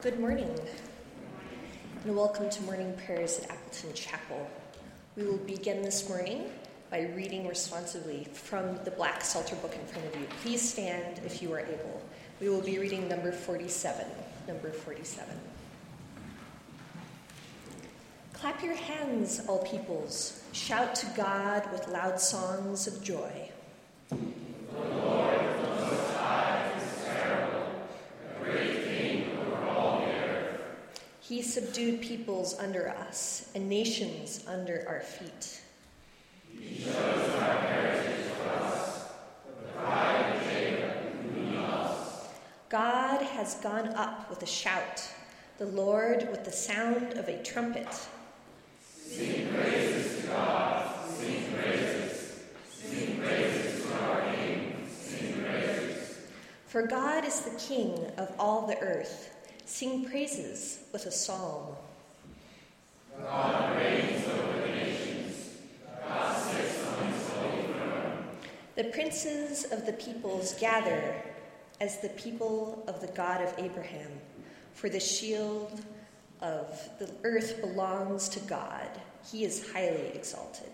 Good morning, and welcome to morning prayers at Appleton Chapel. We will begin this morning by reading responsively from the Black Psalter book in front of you. Please stand if you are able. We will be reading number 47. Clap your hands, all peoples. Shout to God with loud songs of joy. The Lord of the Most High is terrible, a great King over all the earth. He subdued peoples under us and nations under our feet. He chose our heritage for us, the pride of Jacob whom he loves. God has gone up with a shout, the Lord with the sound of a trumpet. Sing praises to God, sing praises. Sing praises to our King, sing praises. For God is the King of all the earth. Sing praises with a psalm. God reigns over the nations. God sits on his holy throne. The princes of the peoples gather as the people of the God of Abraham. For the shield of the earth belongs to God. He is highly exalted.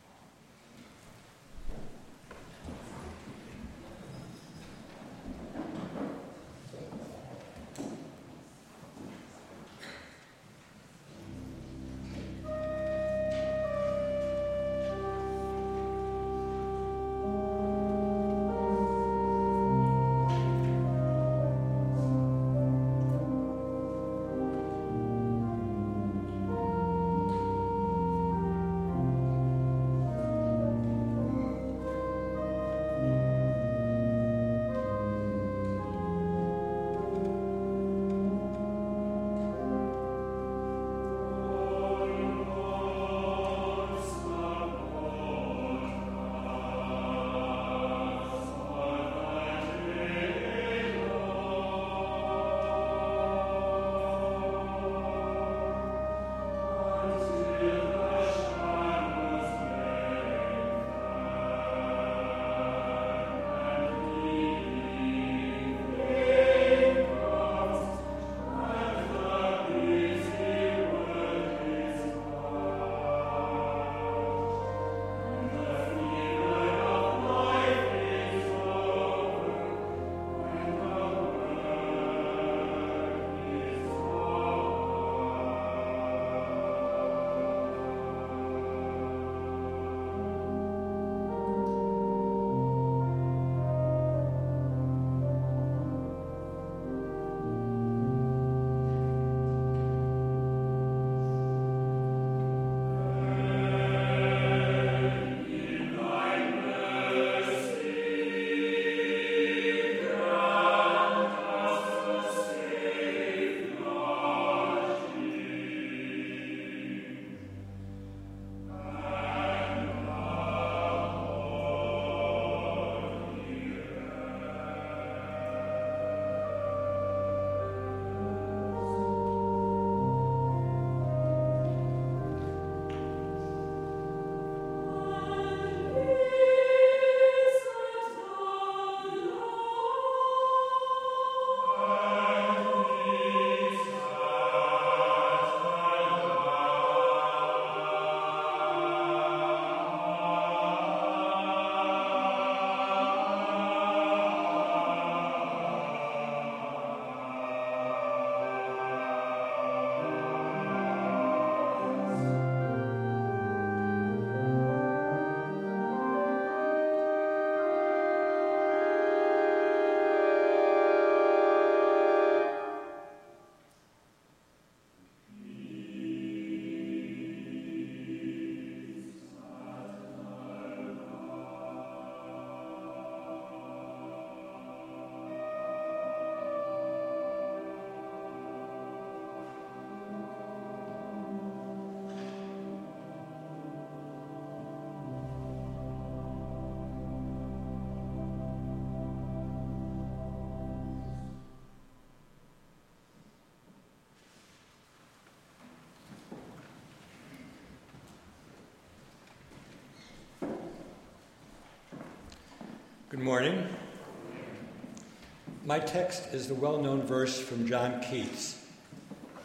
Good morning. My text is the well-known verse from John Keats,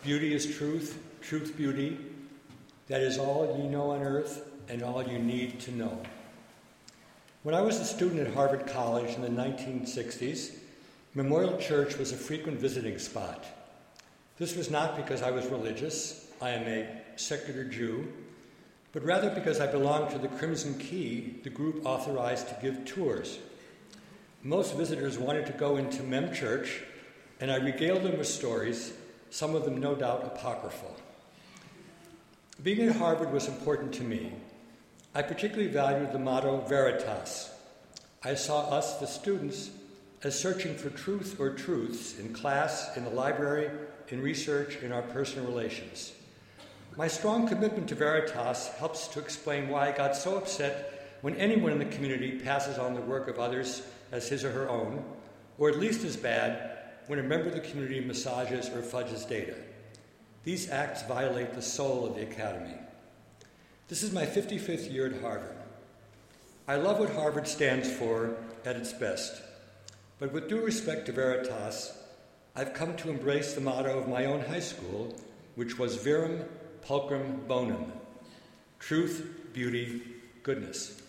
Beauty is truth, truth beauty. That is all ye know on earth and all you need to know. When I was a student at Harvard College in the 1960s, Memorial Church was a frequent visiting spot. This was not because I was religious, I am a secular Jew, but rather because I belonged to the Crimson Key, the group authorized to give tours. Most visitors wanted to go into Mem Church, and I regaled them with stories, some of them no doubt apocryphal. Being at Harvard was important to me. I particularly valued the motto Veritas. I saw us, the students, as searching for truth or truths in class, in the library, in research, in our personal relations. My strong commitment to Veritas helps to explain why I got so upset when anyone in the community passes on the work of others as his or her own, or at least as bad when a member of the community massages or fudges data. These acts violate the soul of the academy. This is my 55th year at Harvard. I love what Harvard stands for at its best, but with due respect to Veritas, I've come to embrace the motto of my own high school, which was Virum Pulchrum Bonum, truth, beauty, goodness.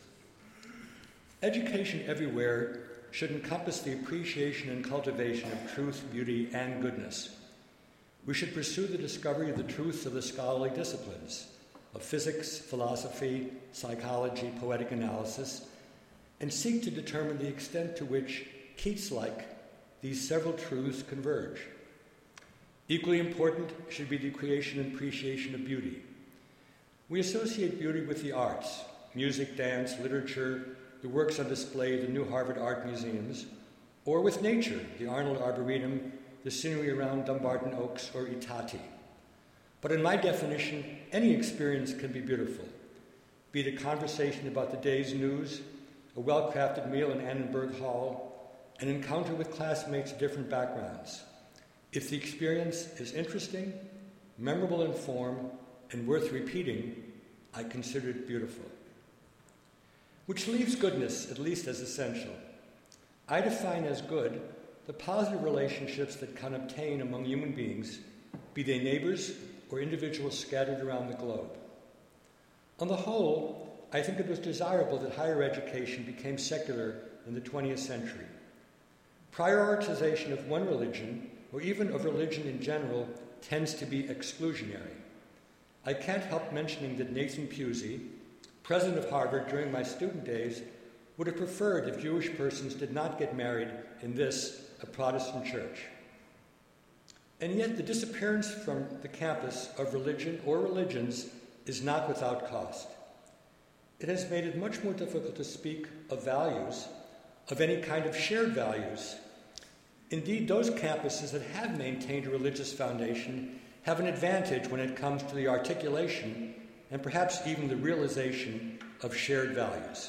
Education everywhere should encompass the appreciation and cultivation of truth, beauty, and goodness. We should pursue the discovery of the truths of the scholarly disciplines, of physics, philosophy, psychology, poetic analysis, and seek to determine the extent to which, Keats-like, these several truths converge. Equally important should be the creation and appreciation of beauty. We associate beauty with the arts, music, dance, literature, the works on display at the new Harvard Art Museums, or with nature, the Arnold Arboretum, the scenery around Dumbarton Oaks, or Itati. But in my definition, any experience can be beautiful, be it a conversation about the day's news, a well-crafted meal in Annenberg Hall, an encounter with classmates of different backgrounds. If the experience is interesting, memorable in form, and worth repeating, I consider it beautiful. Which leaves goodness at least as essential. I define as good the positive relationships that can obtain among human beings, be they neighbors or individuals scattered around the globe. On the whole, I think it was desirable that higher education became secular in the 20th century. Prioritization of one religion, or even of religion in general, tends to be exclusionary. I can't help mentioning that Nathan Pusey, president of Harvard during my student days, would have preferred if Jewish persons did not get married in this, a Protestant church. And yet the disappearance from the campus of religion or religions is not without cost. It has made it much more difficult to speak of values, of any kind of shared values. Indeed, those campuses that have maintained a religious foundation have an advantage when it comes to the articulation and perhaps even the realization of shared values.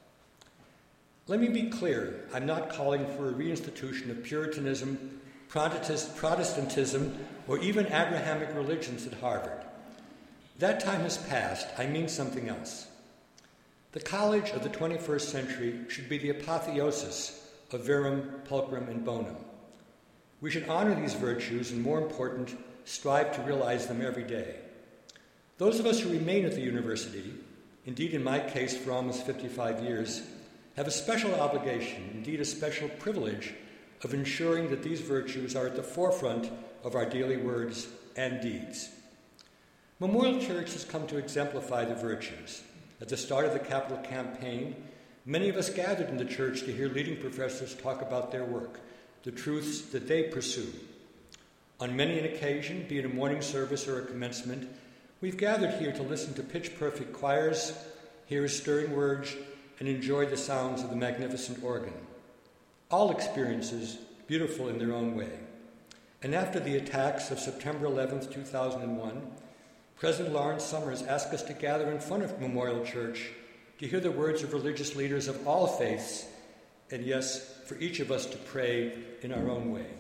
Let me be clear, I'm not calling for a reinstitution of Puritanism, Protestantism, or even Abrahamic religions at Harvard. That time has passed. I mean something else. The college of the 21st century should be the apotheosis of Virum, Pulchrum, and Bonum. We should honor these virtues and, more important, strive to realize them every day. Those of us who remain at the university, indeed in my case for almost 55 years, have a special obligation, indeed a special privilege, of ensuring that these virtues are at the forefront of our daily words and deeds. Memorial Church has come to exemplify the virtues. At the start of the capital campaign, many of us gathered in the church to hear leading professors talk about their work, the truths that they pursue. On many an occasion, be it a morning service or a commencement, we've gathered here to listen to pitch-perfect choirs, hear stirring words, and enjoy the sounds of the magnificent organ. All experiences beautiful in their own way. And after the attacks of September 11th, 2001, President Lawrence Summers asked us to gather in front of Memorial Church to hear the words of religious leaders of all faiths, and yes, for each of us to pray in our own way.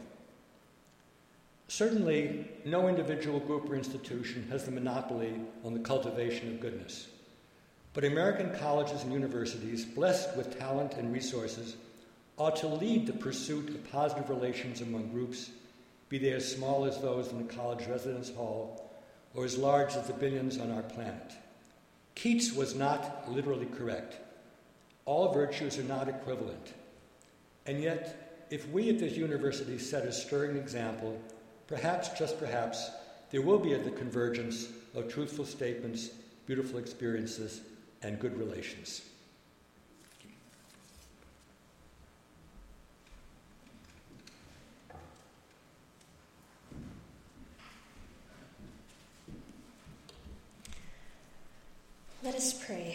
Certainly, no individual group or institution has the monopoly on the cultivation of goodness. But American colleges and universities, blessed with talent and resources, ought to lead the pursuit of positive relations among groups be they as small as those in the college residence hall or as large as the billions on our planet. Keats was not literally correct. All virtues are not equivalent. And yet, if we at this university set a stirring example, perhaps, just perhaps, there will be the convergence of truthful statements, beautiful experiences, and good relations. Let us pray.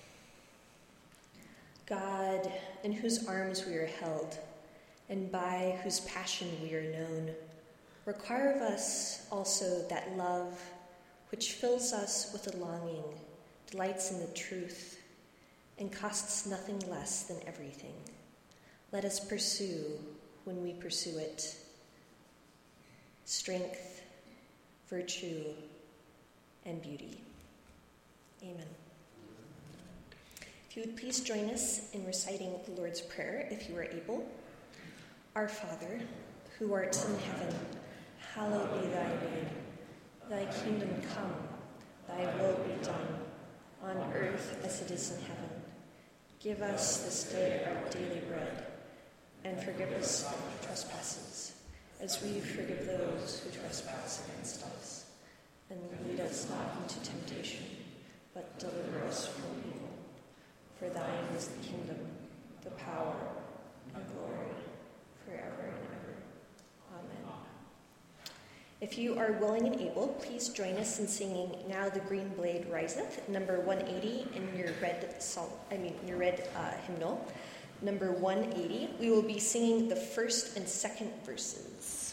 God, in whose arms we are held, and by whose passion we are known, require of us also that love which fills us with a longing, delights in the truth, and costs nothing less than everything. Let us pursue, when we pursue it, strength, virtue, and beauty. Amen. If you would please join us in reciting the Lord's Prayer, if you are able. Our Father, who art in heaven, hallowed be thy name. Thy kingdom come, thy will be done, on earth as it is in heaven. Give us this day our daily bread, and forgive us our trespasses, as we forgive those who trespass against us. And lead us not into temptation, but deliver us from evil. For thine is the kingdom, the power, and glory, forever and ever. Amen. If you are willing and able, please join us in singing "Now the Green Blade Riseth," number 180 in your red hymnal. Number 180. We will be singing the first and second verses.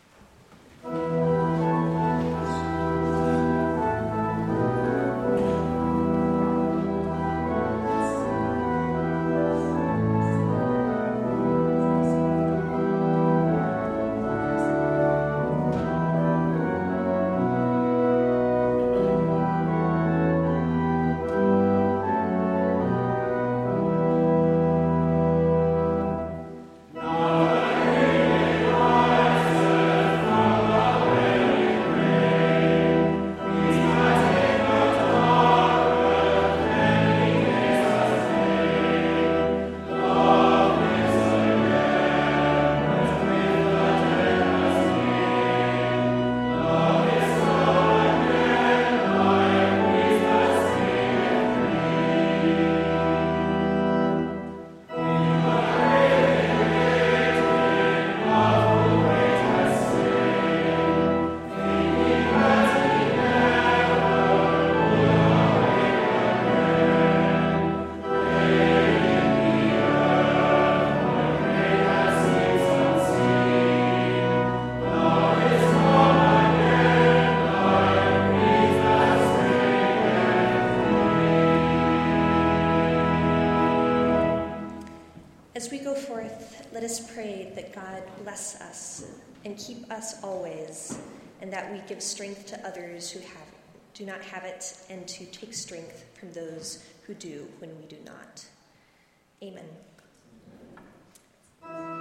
As we go forth, let us pray that God bless us and keep us always, and that we give strength to others who do not have it, and to take strength from those who do when we do not. Amen.